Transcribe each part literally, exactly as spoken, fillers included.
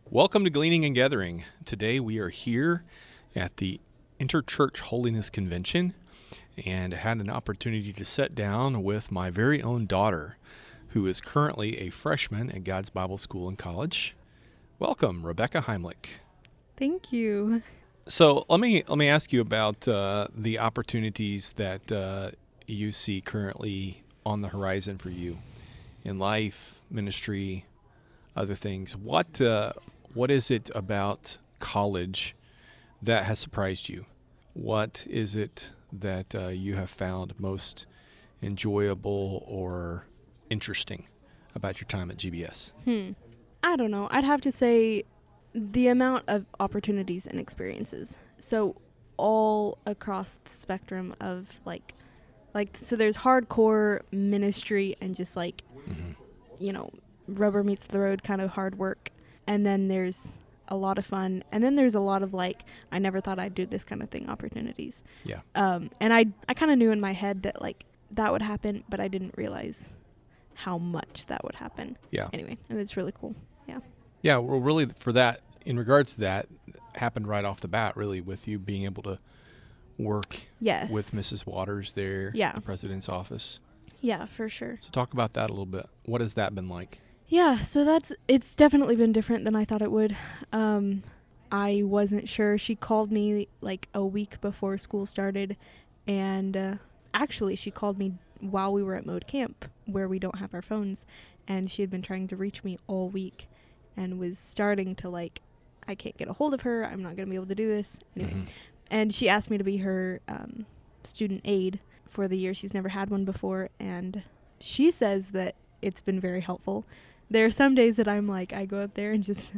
Welcome to Gleaning and Gathering. Today we are here at the Interchurch Holiness Convention and had an opportunity to sit down with my very own daughter, who is currently a freshman at God's Bible School and College. Welcome, Rebecca Heimlich. Thank you. So let me let me ask you about uh, the opportunities that uh, you see currently on the horizon for you in life, ministry, other things. What uh, what is it about college that has surprised you? What is it that uh, you have found most enjoyable or interesting about your time at G B S? Hmm. I don't know. I'd have to say the amount of opportunities and experiences. So all across the spectrum of like, like so there's hardcore ministry and just like, mm-hmm. you know, rubber meets the road kind of hard work. And then there's a lot of fun. And then there's a lot of like, I never thought I'd do this kind of thing opportunities. Yeah. Um, and I, I kind of knew in my head that like that would happen, but I didn't realize how much that would happen. Yeah. Anyway, and it's really cool. Yeah. Yeah. Well, really for that, in regards to that, happened right off the bat, really, with you being able to work yes. with Missus Waters there yeah. at the president's office. Yeah, for sure. So talk about that a little bit. What has that been like? Yeah, so that's, it's definitely been different than I thought it would. Um, I wasn't sure. She called me like a week before school started, and uh, actually she called me while we were at Mode Camp, where we don't have our phones, and she had been trying to reach me all week and was starting to like, I can't get a hold of her. I'm not going to be able to do this. Anyway, mm-hmm. And she asked me to be her um, student aide for the year. She's never had one before, and she says that it's been very helpful. There are some days that I'm like, I go up there and just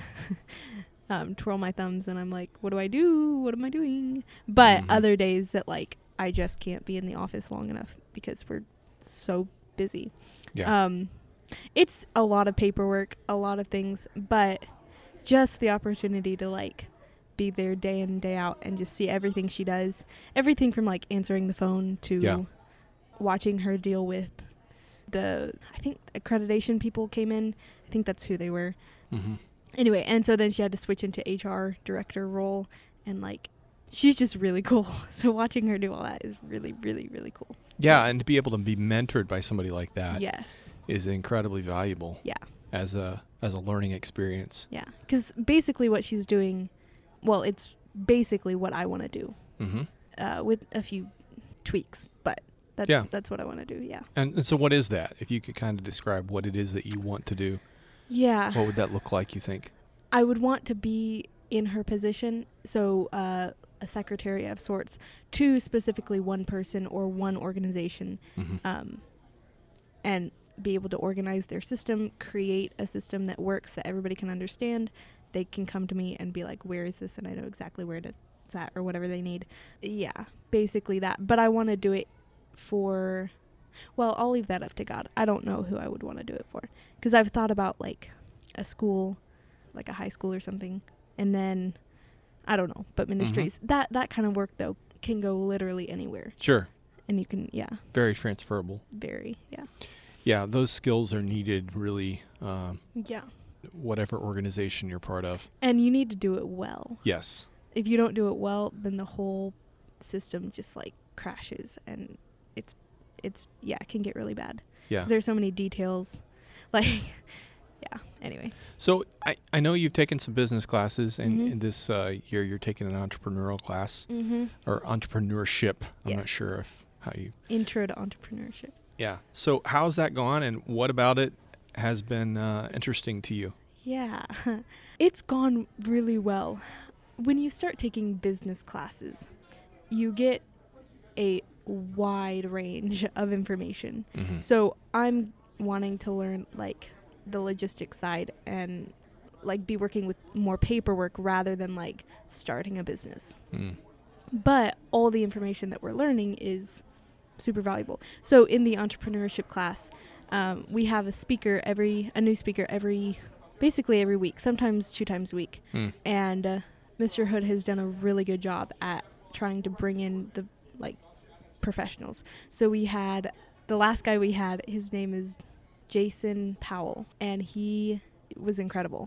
um, twirl my thumbs, and I'm like, what do I do? What am I doing? But mm-hmm. other days that like I just can't be in the office long enough because we're so busy. Yeah. Um, it's a lot of paperwork, a lot of things, but just the opportunity to like be there day in and day out and just see everything she does, everything from like answering the phone to yeah. watching her deal with the, I think accreditation people came in. I think that's who they were. Mm-hmm. Anyway, and so then she had to switch into H R director role, and like, she's just really cool. So watching her do all that is really, really, really cool. Yeah, and to be able to be mentored by somebody like that yes. is incredibly valuable. Yeah. As a as a learning experience. Yeah, because basically what she's doing, well, it's basically what I want to do, mm-hmm. uh, with a few tweaks, but that's yeah. that's what I want to do. Yeah. And, and so, what is that? If you could kind of describe what it is that you want to do, yeah, what would that look like? You think? I would want to be in her position, so uh, a secretary of sorts, to specifically one person or one organization, mm-hmm. um, and be able to organize their system, create a system that works that everybody can understand. They can come to me and be like, where is this? And I know exactly where it's at or whatever they need. Yeah, basically that. But I want to do it for, well, I'll leave that up to God. I don't know who I would want to do it for. Because I've thought about like a school, like a high school or something. And then, I don't know, but ministries. Mm-hmm. That, that kind of work, though, can go literally anywhere. Sure. And you can, yeah. Very transferable. Very, yeah. Yeah, those skills are needed really, um, yeah. whatever organization you're part of. And you need to do it well. Yes. If you don't do it well, then the whole system just like crashes, and it's, it's yeah, it can get really bad. Yeah. There's so many details. Like, yeah, anyway. So I, I know you've taken some business classes, and mm-hmm. in this uh, year you're taking an entrepreneurial class, mm-hmm. or entrepreneurship. I'm yes. not sure if how you... Intro to entrepreneurship. Yeah. So how's that gone, and what about it has been uh, interesting to you? Yeah, it's gone really well. When you start taking business classes, you get a wide range of information. Mm-hmm. So I'm wanting to learn like the logistics side and like be working with more paperwork rather than like starting a business. Mm. But all the information that we're learning is super valuable. So in the entrepreneurship class, um, we have a speaker every, a new speaker every, basically every week, sometimes two times a week. Mm. And uh, Mister Hood has done a really good job at trying to bring in the like professionals. So we had, the last guy we had, his name is Jason Powell, and he was incredible.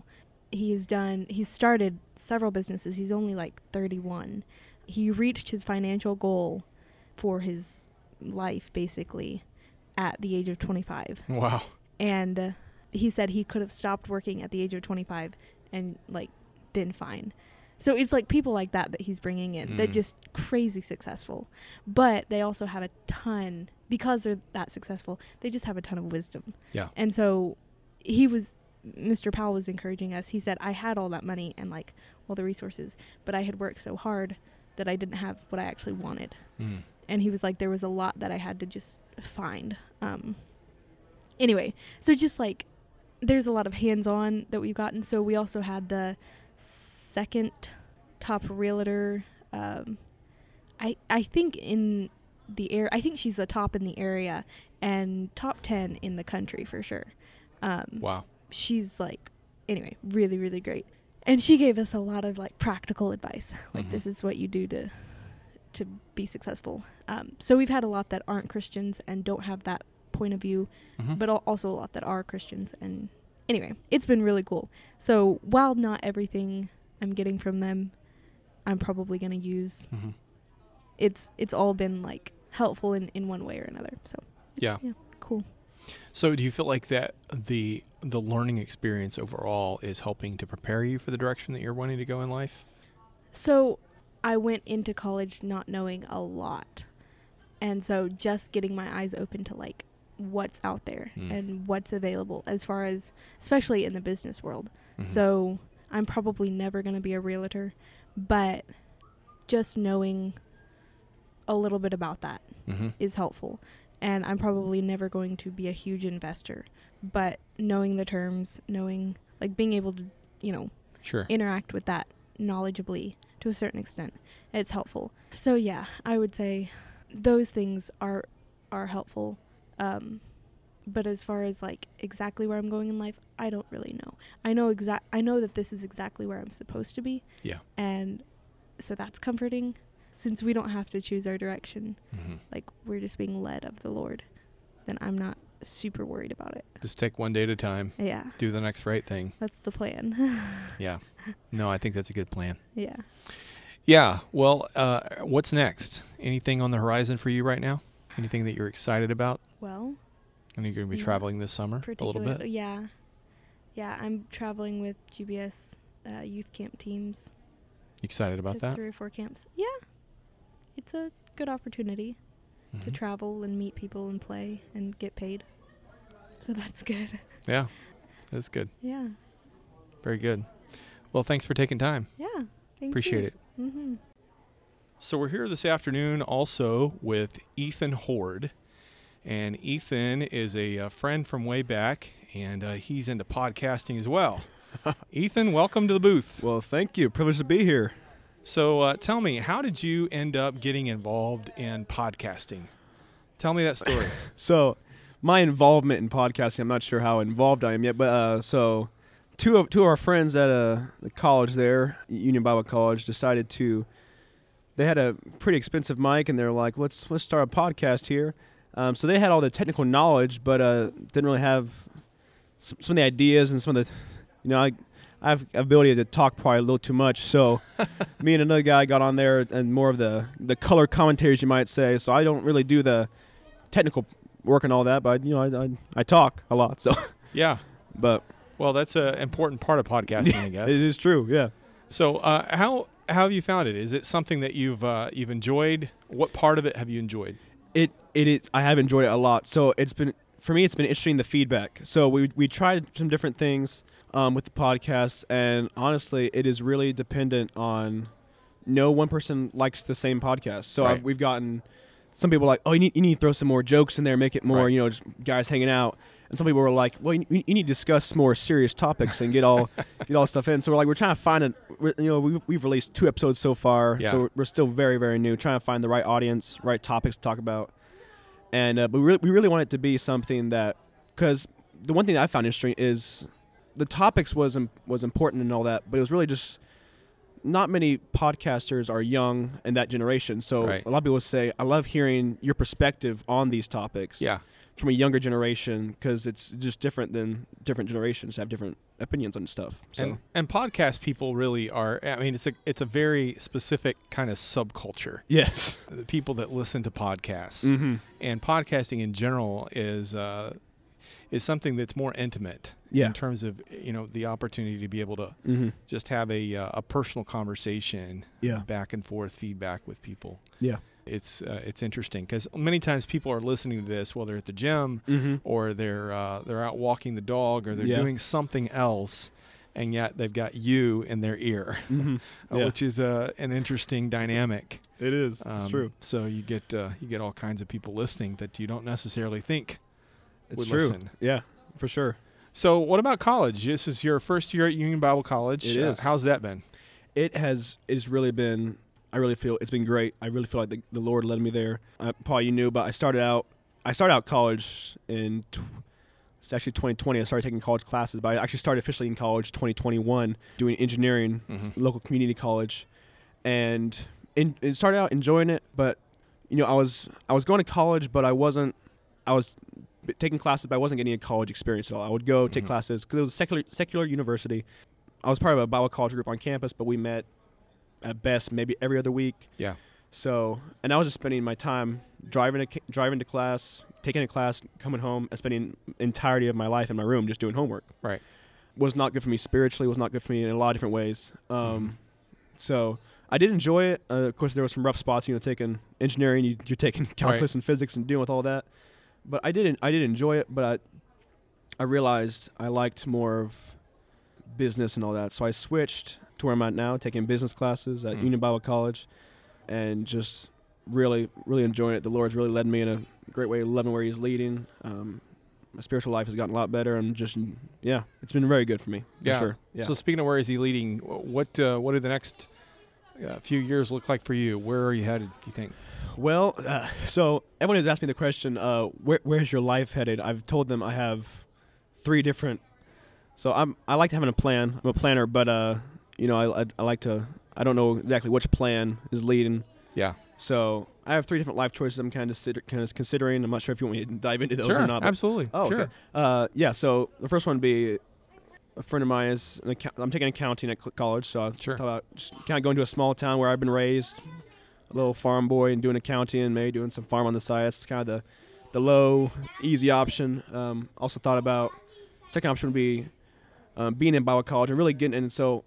he has done, he's started several businesses. He's only like thirty-one. He reached his financial goal for his life, basically, at the age of twenty-five. Wow. And uh, he said he could have stopped working at the age of twenty-five and, like, been fine. So it's, like, people like that that he's bringing in. Mm. They're just crazy successful. But they also have a ton, because they're that successful, they just have a ton of wisdom. Yeah. And so he was, Mister Powell was encouraging us. He said, I had all that money and, like, all the resources, but I had worked so hard that I didn't have what I actually wanted. Mm. And he was like, there was a lot that I had to just find. Um, anyway, so just like, there's a lot of hands-on that we've gotten. So we also had the second top realtor. Um, I I think in the air, I think she's the top in the area and top ten in the country for sure. Um, Wow. She's like, anyway, really, really great. And she gave us a lot of like practical advice. Like, Mm-hmm. this is what you do to to be successful. Um, so we've had a lot that aren't Christians and don't have that point of view, Mm-hmm. but al- also a lot that are Christians. And anyway, it's been really cool. So while not everything I'm getting from them, I'm probably going to use, Mm-hmm. it's it's all been like helpful in, in one way or another. So Yeah. yeah, cool. So do you feel like that the the learning experience overall is helping to prepare you for the direction that you're wanting to go in life? So I went into college not knowing a lot. And so just getting my eyes open to like what's out there Mm. and what's available as far as, especially in the business world. Mhm. So I'm probably never going to be a realtor, but just knowing a little bit about that Mhm. is helpful. And I'm probably never going to be a huge investor, but knowing the terms, knowing, like being able to, you know, Sure. interact with that knowledgeably to a certain extent, it's helpful. So yeah, I would say those things are are helpful. Um, but as far as like exactly where I'm going in life, I don't really know. I know exact. I know that this is exactly where I'm supposed to be. Yeah. And so that's comforting, since we don't have to choose our direction. Mhm. Like, we're just being led of the Lord. Then I'm not super worried about it. Just take one day at a time. Yeah, Do the next right thing. that's the plan. Yeah. No, I think that's a good plan. Yeah. Yeah. Well, uh, what's next? Anything on the horizon for you right now? Anything that you're excited about? Well, I know you're going to be Not traveling this summer a little particular. bit. Yeah. Yeah, I'm traveling with G B S uh, youth camp teams. You excited about to that? Three or four camps. Yeah. It's a good opportunity to Mhm. travel and meet people and play and get paid. So that's good. Yeah. That's good. Yeah. Very good. Well, thanks for taking time. Yeah. Thank Appreciate you. it. Mm-hmm. So we're here this afternoon also with Ethan Horde. And Ethan is a, uh friend from way back, and uh, he's into podcasting as well. Ethan, welcome to the booth. Well, thank you. Privileged to be here. So uh, tell me, how did you end up getting involved in podcasting? Tell me that story. So, my involvement in podcasting, I'm not sure how involved I am yet, but uh, so two of two of our friends at uh, the college there, Union Bible College, decided to. They had a pretty expensive mic, and they're like, "Let's let's start a podcast here." Um, so they had all the technical knowledge, but uh, didn't really have some, some of the ideas and some of the, you know, I. I have ability to talk probably a little too much, so me and another guy got on there and more of the, the color commentaries, you might say. So I don't really do the technical work and all that, but you know, I I, I talk a lot. So Yeah. but Well, that's an important part of podcasting, I guess. it is true, yeah. So uh, how how have you found it? Is it something that you've uh, you've enjoyed? What part of it have you enjoyed? It it is. I have enjoyed it a lot. So it's been for me. It's been interesting the feedback. So we we tried some different things um, with the podcast, and honestly, it is really dependent on. No one person likes the same podcast. So Right. I've, we've gotten some people like, oh, you need you need to throw some more jokes in there, make it more, Right. you know, just guys hanging out. And some people were like, well, you, you need to discuss more serious topics and get all get all stuff in. So we're like, we're trying to find it. You know, we've we've released two episodes so far, Yeah. so we're, we're still very very new, trying to find the right audience, right topics to talk about. And uh, but we really, we really want it to be something that, because the one thing that I found interesting is the topics was im- was important and all that, but it was really just not many podcasters are young in that generation. So Right. a lot of people say, I love hearing your perspective on these topics. Yeah. from a younger generation, because it's just different than different generations have different opinions on stuff. So And, and podcast people really are, I mean, it's a it's a very specific kind of subculture. yes, The people that listen to podcasts. mm-hmm. And podcasting in general is uh, is something that's more intimate Yeah. in terms of, you know, the opportunity to be able to Mm-hmm. just have a uh, a personal conversation, Yeah. back and forth feedback with people. Yeah. It's uh, it's interesting because many times people are listening to this while they're at the gym Mm-hmm. or they're uh, they're out walking the dog or they're Yeah. doing something else, and yet they've got you in their ear, Mm-hmm. uh, Yeah. which is uh, an interesting dynamic. It is. Um, it's true. So you get uh, you get all kinds of people listening that you don't necessarily think It's would true. listen. Yeah, for sure. So what about college? This is your first year at Union Bible College. It Uh, is. how's that been? It has. It's really been. I really feel it's been great. I really feel like the, the Lord led me there. Uh, Paul, you knew, but I started out. I started out college in. Tw- it's actually twenty twenty. I started taking college classes, but I actually started officially in college twenty twenty-one, doing engineering, Mhm. local community college, and in, it started out enjoying it. But you know, I was I was going to college, but I wasn't. I was b- taking classes, but I wasn't getting a college experience at all. I would go take Mhm. classes because it was a secular secular university. I was part of a Bible college group on campus, but we met at best maybe every other week. Yeah. So, and I was just spending my time driving to ca- driving to class, taking a class, coming home, and spending entirety of my life in my room just doing homework. Right. Was not good for me spiritually. Was not good for me in a lot of different ways. Um, Mhm. So I did enjoy it. Uh, of course, there was some rough spots. You know, taking engineering, you, you're taking calculus and physics and dealing with all that. But I did I did enjoy it. But I I realized I liked more of business and all that. So I switched to where I'm at now, taking business classes at Mm. Union Bible College, and just really, really enjoying it. The Lord's really led me in a great way, loving where He's leading. Um, my spiritual life has gotten a lot better, and just, yeah, it's been very good for me. For Yeah. sure. Yeah. So speaking of where is he leading, what uh, what do the next uh, few years look like for you? Where are you headed, do you think? Well, uh, so everyone has asked me the question, uh, where, where's your life headed? I've told them I have three different. So I'm I like having a plan. I'm a planner, but uh, you know, I, I I like to. I don't know exactly which plan is leading. Yeah. So I have three different life choices I'm kind of consider, kind of considering. I'm not sure if you want me to dive into those Sure, or not. but- absolutely. Oh, sure. okay. Uh, yeah. So the first one would be a friend of mine is an account- I'm taking accounting at cl- college. So I Sure. thought about just kind of going to a small town where I've been raised, a little farm boy, and doing accounting and maybe doing some farm on the side. That's kind of the the low, easy option. Um, also thought about second option would be um, being in Bible college and really getting in. So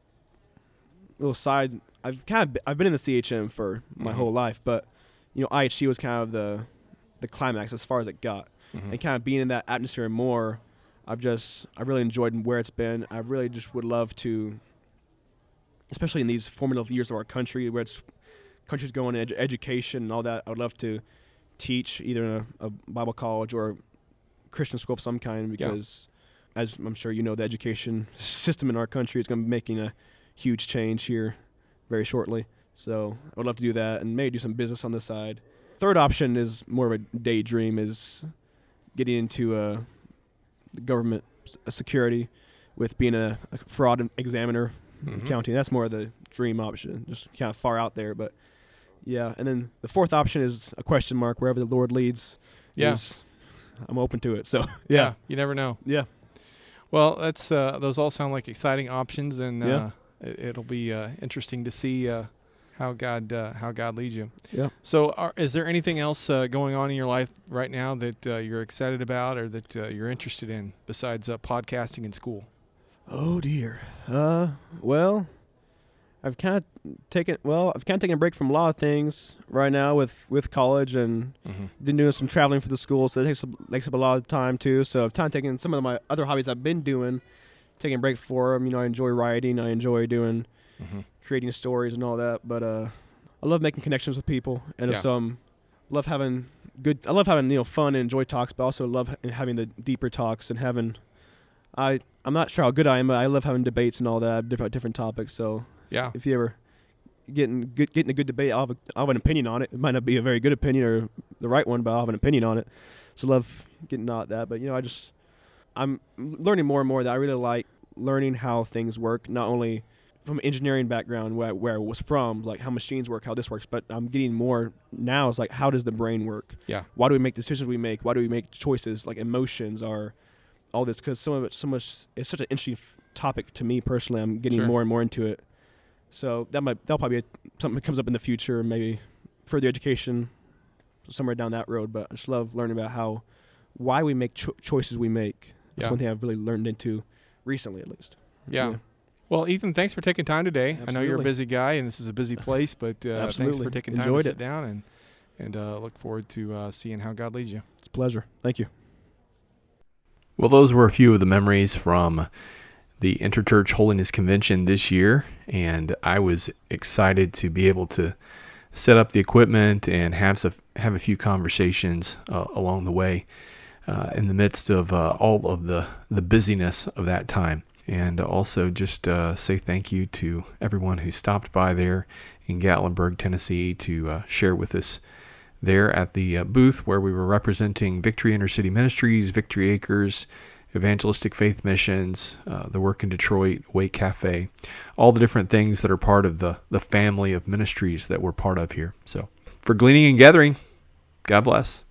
little side. I've kind of I've been in the C H M for my Mhm. whole life, but you know I H G was kind of the the climax as far as it got. Mhm. And kind of being in that atmosphere more, I've just I really enjoyed where it's been. I really just would love to, especially in these formative years of our country, where it's country's going in edu- education and all that. I would love to teach either in a, a Bible college or a Christian school of some kind, because as I'm sure you know, the education system in our country is going to be making a huge change here very shortly. So I would love to do that and maybe do some business on the side. Third option is more of a daydream, is getting into uh, the government s- security with being a, a fraud examiner, Mhm. accounting. That's more of the dream option, just kind of far out there. But yeah, and then the fourth option is a question mark. Wherever the Lord leads, Yeah. is, I'm open to it. So yeah. yeah, You never know. yeah, Well, that's uh, those all sound like exciting options, and uh, Yeah. it, it'll be uh, interesting to see uh, how God uh, how God leads you. yeah. So, are, is there anything else uh, going on in your life right now that uh, you're excited about, or that uh, you're interested in besides uh, podcasting and school? Oh dear. Uh, well, I've kind of taken well, I've kind of taken a break from a lot of things right now with, with college, and Mm-hmm. been doing some traveling for the school, so it takes up, takes up a lot of time too. So I've kind of taken some of my other hobbies I've been doing, taking a break for them. You know, I enjoy writing, I enjoy doing Mm-hmm. creating stories and all that. But uh, I love making connections with people, and Yeah. if some love having good. I love having you know fun and enjoy talks, but also love ha- having the deeper talks and having. I I'm not sure how good I am, but I love having debates and all that, different different topics. So Yeah. if you ever getting good getting a good debate, I'll have, a, I'll have an opinion on it. It might not be a very good opinion or the right one, but I'll have an opinion on it. So love getting at that. But you know, I just I'm learning more and more that I really like learning how things work, not only from an engineering background where I, where I was from, like how machines work, how this works. But I'm getting more now. It's like, how does the brain work? Yeah. Why do we make decisions we make? Why do we make choices? Like emotions are all this, because some of it, so much, it's such an interesting f- topic to me personally. I'm getting Sure. more and more into it. So that might that'll probably be a, something that comes up in the future, maybe further education, somewhere down that road. But I just love learning about how, why we make cho- choices we make. That's Yeah. one thing I've really learned into recently, at least. Yeah. Yeah. Well, Ethan, thanks for taking time today. I know you're a Absolutely. busy guy, and this is a busy place, but uh, thanks Absolutely. for taking time Enjoyed to sit it. down, and and uh, look forward to uh, seeing how God leads you. It's a pleasure. Thank you. Well, those were a few of the memories from the Interchurch Holiness Convention this year, and I was excited to be able to set up the equipment and have some, have a few conversations uh, along the way uh, in the midst of uh, all of the, the busyness of that time. And also just uh, say thank you to everyone who stopped by there in Gatlinburg, Tennessee, to uh, share with us there at the uh, booth where we were representing Victory Intercity Ministries, Victory Acres, Evangelistic Faith Missions, uh, the work in Detroit, Wake Cafe, all the different things that are part of the, the family of ministries that we're part of here. So for Gleaning and Gathering, God bless.